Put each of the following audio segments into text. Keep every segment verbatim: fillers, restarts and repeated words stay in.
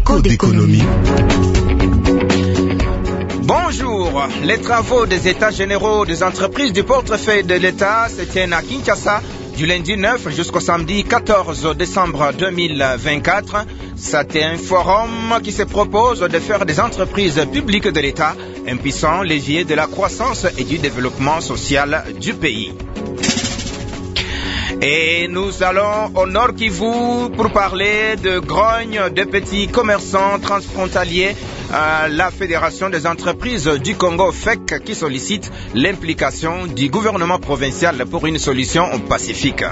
écho d'économie. Bonjour. Les travaux des États généraux des entreprises du portefeuille de l'État se tiennent à Kinshasa du lundi neuf jusqu'au samedi quatorze décembre deux mille vingt-quatre. C'est un forum qui se propose de faire des entreprises publiques de l'État un puissant levier de la croissance et du développement social du pays. Et nous allons au Nord Kivu pour parler de grogne de petits commerçants transfrontaliers. Euh, la Fédération des entreprises du Congo, F E C, qui sollicite l'implication du gouvernement provincial pour une solution pacifique.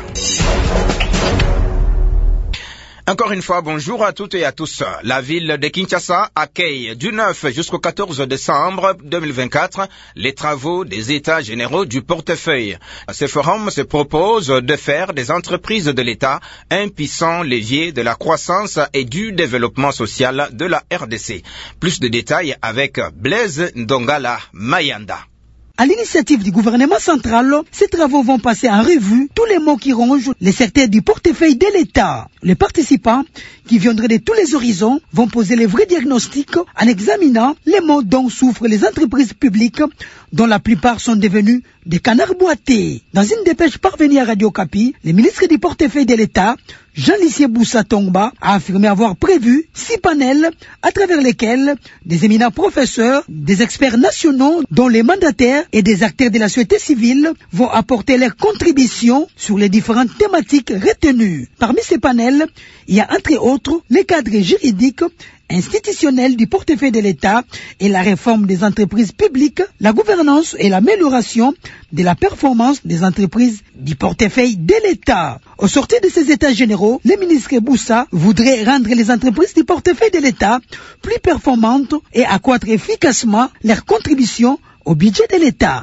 Encore une fois, bonjour à toutes et à tous. La ville de Kinshasa accueille du neuf jusqu'au quatorze décembre deux mille vingt-quatre les travaux des États généraux du portefeuille. Ce forum se propose de faire des entreprises de l'État un puissant levier de la croissance et du développement social de la R D C. Plus de détails avec Blaise Ndongala Mayanda. À l'initiative du gouvernement central, ces travaux vont passer en revue tous les mots qui rongent les secteurs du portefeuille de l'État. Les participants, qui viendraient de tous les horizons, vont poser les vrais diagnostics en examinant les maux dont souffrent les entreprises publiques, dont la plupart sont devenus des canards boités. Dans une dépêche parvenue à Radio Kapi, le ministre du portefeuille de l'État, Jean-Lycée Boussa Tongba, a affirmé avoir prévu six panels à travers lesquels des éminents professeurs, des experts nationaux dont les mandataires et des acteurs de la société civile vont apporter leur contribution sur les différentes thématiques retenues. Parmi ces panels, il y a entre autres les cadres juridiques, institutionnel du portefeuille de l'État et la réforme des entreprises publiques, la gouvernance et l'amélioration de la performance des entreprises du portefeuille de l'État. Au sortir de ces états généraux, le ministre Boussa voudrait rendre les entreprises du portefeuille de l'État plus performantes et accroître efficacement leur contribution au budget de l'État.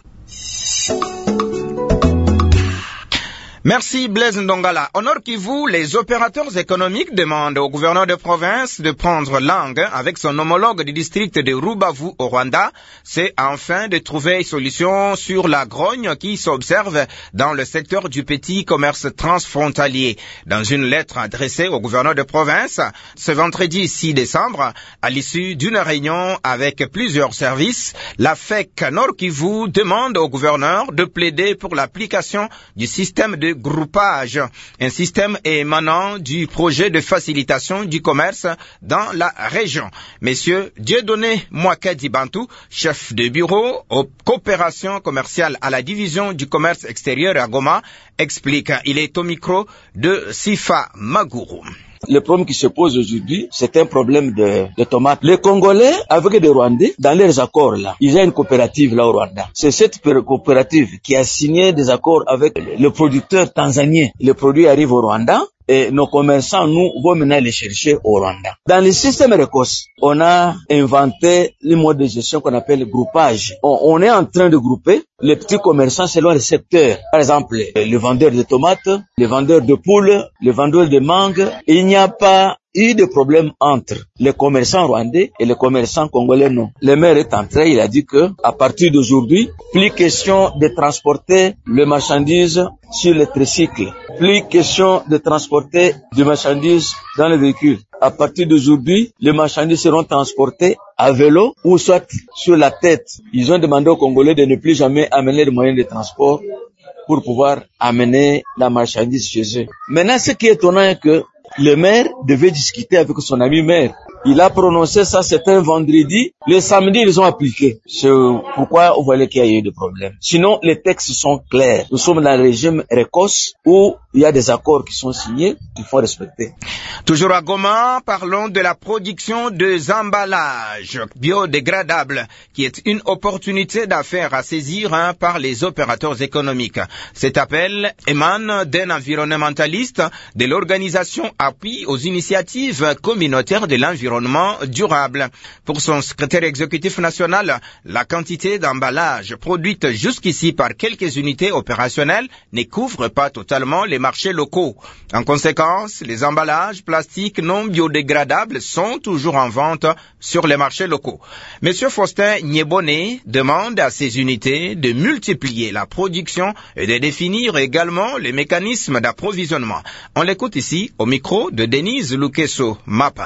Merci Blaise Ndongala. Au Nord Kivu, les opérateurs économiques demandent au gouverneur de province de prendre langue avec son homologue du district de Rubavu au Rwanda. C'est afin de trouver une solution sur la grogne qui s'observe dans le secteur du petit commerce transfrontalier. Dans une lettre adressée au gouverneur de province, ce vendredi six décembre, à l'issue d'une réunion avec plusieurs services, la F E C Nord Kivu demande au gouverneur de plaider pour l'application du système de groupage, un système émanant du projet de facilitation du commerce dans la région. Monsieur Dieudonné Mwakadi Bantou, chef de bureau aux coopérations commerciales à la division du commerce extérieur à Goma, explique. Il est au micro de Sifa Magourou. Le problème qui se pose aujourd'hui, c'est un problème de, de tomates. Les Congolais, avec des Rwandais, dans leurs accords là, ils ont une coopérative là au Rwanda. C'est cette coopérative qui a signé des accords avec le producteur tanzanien. Le produit arrive au Rwanda et nos commerçants, nous, vont maintenant les chercher au Rwanda. Dans le système RECOS, on a inventé le mode de gestion qu'on appelle le groupage. On, on est en train de grouper les petits commerçants selon les secteurs. Par exemple, le vendeur de tomates, le vendeur de poules, le vendeur de mangues. Il n'y a pas eu de problème entre les commerçants rwandais et les commerçants congolais, non. Le maire est entré, il a dit que, à partir d'aujourd'hui, plus question de transporter le marchandise sur les tricycles. Plus question de transporter du marchandise dans les véhicules. À partir d'aujourd'hui, les marchandises seront transportés à vélo ou soit sur la tête. Ils ont demandé aux Congolais de ne plus jamais amener de moyens de transport pour pouvoir amener la marchandise chez eux. Maintenant, ce qui est étonnant est que le maire devait discuter avec son ami maire. Il a prononcé ça, c'était un vendredi. Le samedi, ils ont appliqué. C'est pourquoi vous voyez qu'il y a eu des problèmes. Sinon, les textes sont clairs. Nous sommes dans le régime RECOS où il y a des accords qui sont signés, qu'il faut respecter. Toujours à Goma, parlons de la production des emballages biodégradables, qui est une opportunité d'affaires à saisir hein, par les opérateurs économiques. Cet appel émane d'un environnementaliste de l'organisation Appui aux initiatives communautaires de l'environnement durable. Pour son secrétaire exécutif national, la quantité d'emballages produite jusqu'ici par quelques unités opérationnelles ne couvre pas totalement les marchés locaux. En conséquence, les emballages plastiques non biodégradables sont toujours en vente sur les marchés locaux. Monsieur Faustin Nieboné demande à ces unités de multiplier la production et de définir également les mécanismes d'approvisionnement. On l'écoute ici au micro de Denise Lukeso Mapanda.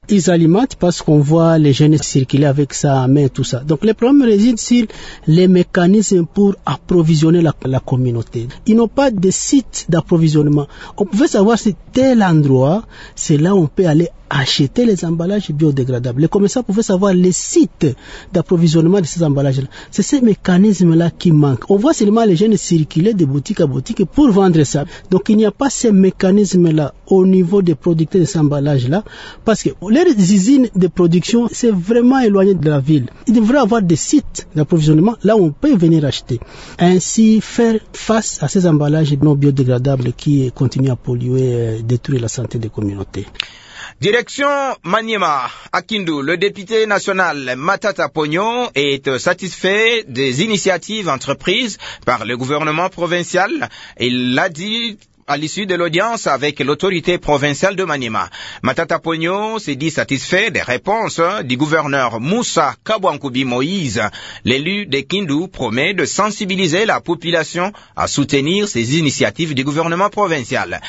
ils alimentent parce qu'on voit les jeunes circuler avec ça en main, tout ça. Donc les problèmes résident sur les mécanismes pour approvisionner la, la communauté. Ils n'ont pas de site d'approvisionnement. On pouvait savoir si tel endroit, c'est là où on peut aller acheter les emballages biodégradables. Les commerçants pouvaient savoir les sites d'approvisionnement de ces emballages-là. C'est ces mécanismes-là qui manquent. On voit seulement les jeunes circuler de boutique à boutique pour vendre ça. Donc il n'y a pas ces mécanismes-là au niveau des producteurs de ces emballages-là, parce que les usines de production, c'est vraiment éloigné de la ville. Il devrait y avoir des sites d'approvisionnement là où on peut venir acheter. Ainsi, faire face à ces emballages non biodégradables qui continuent à polluer et détruire la santé des communautés. Direction Maniema, à Kindu, le député national Matata Pogno est satisfait des initiatives entreprises par le gouvernement provincial. Il l'a dit à l'issue de l'audience avec l'autorité provinciale de Maniema. Matata Pogno s'est dit satisfait des réponses du gouverneur Moussa Kabouankoubi Moïse. L'élu de Kindu promet de sensibiliser la population à soutenir ces initiatives du gouvernement provincial.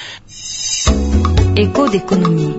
Écho d'économie.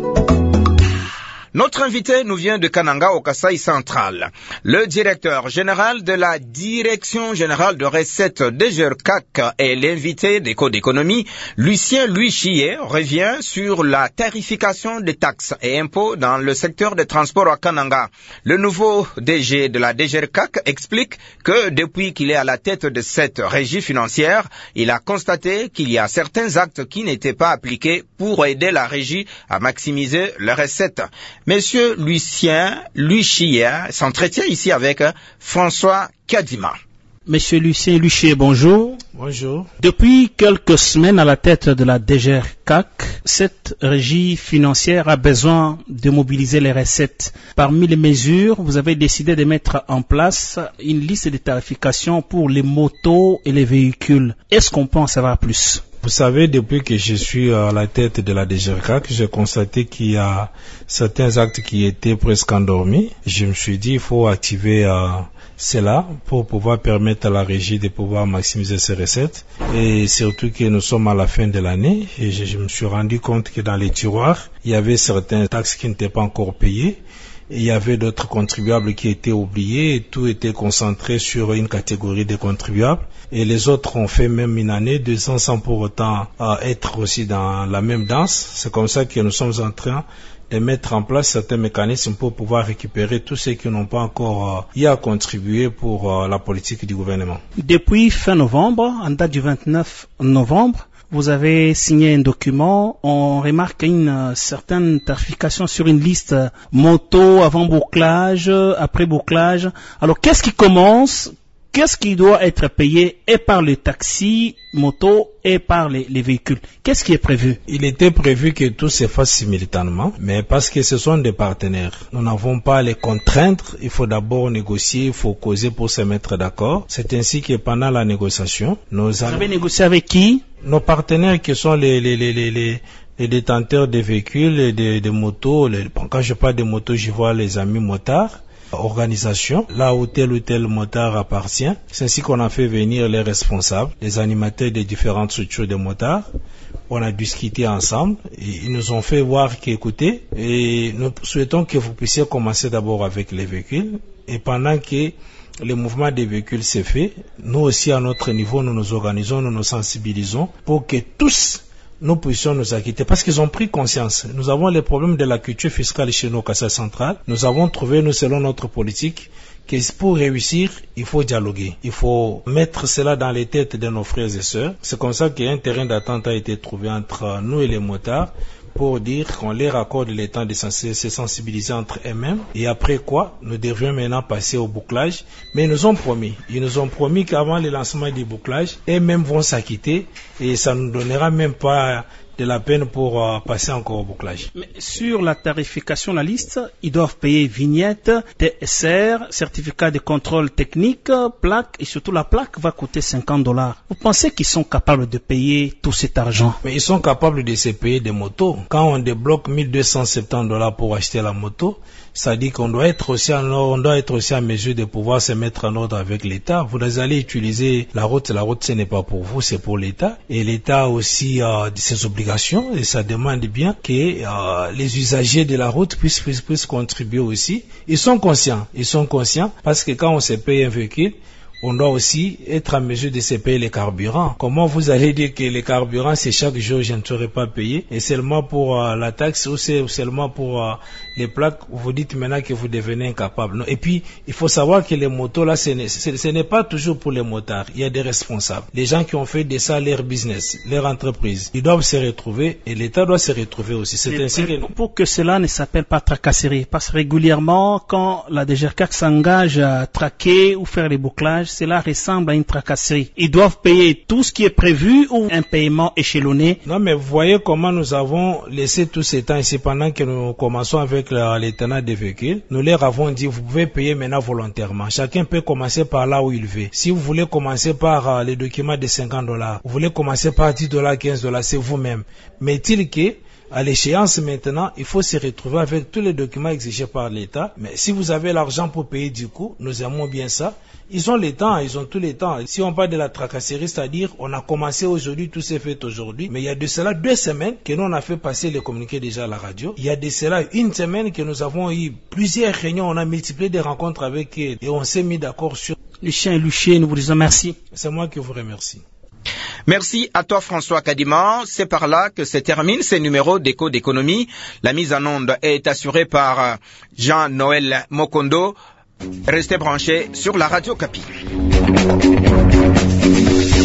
Notre invité nous vient de Kananga au Kasaï central. Le directeur général de la Direction générale de recettes D G R C A C et l'invité d'Éco d'économie, Lucien Louis Chier, revient sur la tarification des taxes et impôts dans le secteur des transports à Kananga. Le nouveau D G de la D G R C A C explique que depuis qu'il est à la tête de cette régie financière, il a constaté qu'il y a certains actes qui n'étaient pas appliqués pour aider la régie à maximiser les recettes. Monsieur Lucien Luchier s'entretient ici avec François Kadima. Monsieur Lucien Luchier, bonjour. Bonjour. Depuis quelques semaines à la tête de la D G R C A C, cette régie financière a besoin de mobiliser les recettes. Parmi les mesures, vous avez décidé de mettre en place une liste de tarification pour les motos et les véhicules. Est-ce qu'on peut en savoir plus? Vous savez, depuis que je suis à la tête de la D G R C A C, j'ai constaté qu'il y a certains actes qui étaient presque endormis. Je me suis dit, il faut activer euh, cela pour pouvoir permettre à la régie de pouvoir maximiser ses recettes. Et surtout que nous sommes à la fin de l'année et je, je me suis rendu compte que dans les tiroirs, il y avait certaines taxes qui n'étaient pas encore payées. Il y avait d'autres contribuables qui étaient oubliés et tout était concentré sur une catégorie de contribuables. Et les autres ont fait même une année, deux ans sans pour autant euh, être aussi dans la même danse. C'est comme ça que nous sommes en train de mettre en place certains mécanismes pour pouvoir récupérer tous ceux qui n'ont pas encore euh, y à contribuer pour euh, la politique du gouvernement. Depuis fin novembre, en date du vingt-neuf novembre, vous avez signé un document, on remarque une euh, certaine tarification sur une liste euh, moto avant bouclage, après bouclage. Alors qu'est-ce qui commence, qu'est-ce qui doit être payé et par les taxis, motos et par les, les véhicules? Qu'est-ce qui est prévu? Il était prévu que tout se fasse simultanément, mais parce que ce sont des partenaires, nous n'avons pas à les contraindre. Il faut d'abord négocier, il faut causer pour se mettre d'accord. C'est ainsi que pendant la négociation, nous Vous avez négocié avec qui? Nos partenaires qui sont les, les, les, les, les, les détenteurs de véhicules et de, de motos. Les, bon, quand je parle de motos, je vois les amis motards. Organisation, là où tel ou tel motard appartient. C'est ainsi qu'on a fait venir les responsables, les animateurs des différentes structures de motards. On a discuté ensemble et ils nous ont fait voir qu'écoutez, et nous souhaitons que vous puissiez commencer d'abord avec les véhicules et pendant que le mouvement des véhicules s'est fait, nous aussi à notre niveau, nous nous organisons, nous nous sensibilisons pour que tous nous puissions nous acquitter parce qu'ils ont pris conscience. Nous avons les problèmes de la culture fiscale chez nous au Kasaï central. Nous avons trouvé, nous, selon notre politique, que pour réussir, il faut dialoguer. Il faut mettre cela dans les têtes de nos frères et sœurs. C'est comme ça qu'un terrain d'attente a été trouvé entre nous et les motards pour dire qu'on leur accorde le temps de se sensibiliser entre eux-mêmes et après quoi, nous devrions maintenant passer au bouclage. Mais ils nous ont promis, ils nous ont promis qu'avant le lancement du bouclage, eux-mêmes vont s'acquitter et ça ne nous donnera même pas de la peine pour euh, passer encore au bouclage. Mais sur la tarification, la liste, ils doivent payer vignette, T S R, certificat de contrôle technique, plaque, et surtout la plaque va coûter cinquante dollars. Vous pensez qu'ils sont capables de payer tout cet argent? Mais ils sont capables de se payer des motos. Quand on débloque mille deux cent soixante-dix dollars pour acheter la moto, ça dit qu'on doit être aussi en ordre, on doit être aussi en mesure de pouvoir se mettre en ordre avec l'État. Vous allez utiliser la route, la route ce n'est pas pour vous, c'est pour l'État. Et l'État aussi a euh, ses obligations obligation et ça demande bien que euh, les usagers de la route puissent, puissent, puissent contribuer aussi. Ils sont conscients, ils sont conscients parce que quand on se paye un véhicule, on doit aussi être en mesure de se payer les carburants. Comment vous allez dire que les carburants, c'est chaque jour, je ne serai pas payé, et seulement pour euh, la taxe, ou c'est seulement pour euh, les plaques, vous dites maintenant que vous devenez incapable. Non. Et puis, il faut savoir que les motos, là, ce n'est, ce, ce n'est pas toujours pour les motards. Il y a des responsables. Les gens qui ont fait de ça leur business, leur entreprise. Ils doivent se retrouver, et l'État doit se retrouver aussi. C'est et ainsi que... Pour que cela ne s'appelle pas tracasserie, parce que régulièrement, quand la D G R C A C s'engage à traquer ou faire des bouclages, cela ressemble à une tracasserie. Ils doivent payer tout ce qui est prévu ou un paiement échelonné. Non, mais vous voyez comment nous avons laissé tous ces temps ici pendant que nous commençons avec la, les tenants des véhicules. Nous leur avons dit, vous pouvez payer maintenant volontairement. Chacun peut commencer par là où il veut. Si vous voulez commencer par euh, les documents de cinquante dollars, vous voulez commencer par dix dollars, quinze dollars, c'est vous-même. Mais est-il que à l'échéance maintenant, il faut se retrouver avec tous les documents exigés par l'État. Mais si vous avez l'argent pour payer du coup, nous aimons bien ça. Ils ont le temps, ils ont tout le temps. Si on parle de la tracasserie, c'est-à-dire on a commencé aujourd'hui, tout s'est fait aujourd'hui. Mais il y a de cela deux semaines que nous on a fait passer les communiqués déjà à la radio. Il y a de cela une semaine que nous avons eu plusieurs réunions, on a multiplié des rencontres avec eux et on s'est mis d'accord sur... Lucien et Luché, nous vous disons merci. C'est moi qui vous remercie. Merci à toi François Kadima. C'est par là que se termine ce numéro d'Écho d'économie. La mise en onde est assurée par Jean-Noël Mokondo. Restez branchés sur la Radio Kapi.